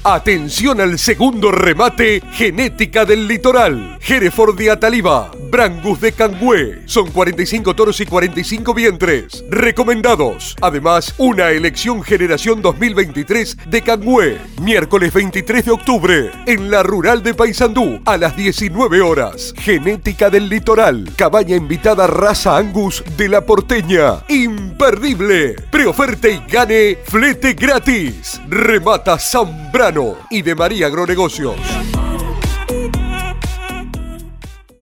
Atención al segundo remate, Genética del Litoral. Hereford de Ataliva, Brangus de Cangüé. Son 45 toros y 45 vientres. Recomendados. Además, una elección generación 2023 de Cangüé. Miércoles 23 de octubre, en la Rural de Paysandú, a las 19 horas. Genética del Litoral. Cabaña invitada raza Angus de la Porteña. Imperdible. Preoferta y gane flete gratis. Remata Zambrano y de María Agronegocios.